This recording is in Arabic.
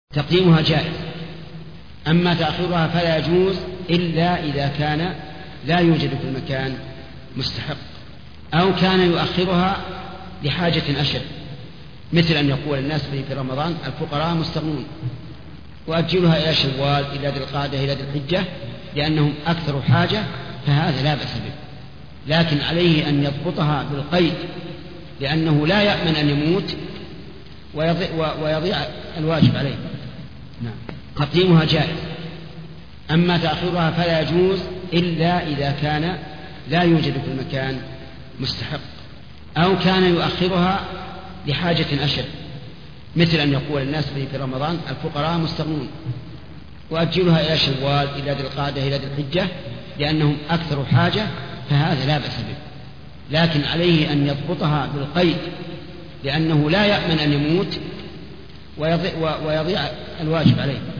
تقديمها جائز، أما تأخيرها فلا يجوز إلا إذا كان لا يوجد في المكان مستحق، أو كان يؤخرها لحاجة أشد، مثل أن يقول الناس في رمضان الفقراء مستغنون وأجلها إلى شوال إلى ذي القعدة إلى ذي الحجة لأنهم أكثر حاجة، فهذا لا بأس به، لكن عليه أن يضبطها بالقيد لأنه لا يأمن أن يموت ويضيع الواجب عليه. نعم. تقديمها جائز، أما تأخيرها فلا يجوز إلا إذا كان لا يوجد في المكان مستحق، أو كان يؤخرها لحاجة أشد، مثل أن يقول الناس في رمضان الفقراء مستغنون وأجلها إلى شوال إلى ذي القعدة إلى ذي الحجة لأنهم أكثر حاجة، فهذا لا بأس به، لكن عليه أن يضبطها بالقيد لأنه لا يأمن أن يموت ويضيع الواجب عليه.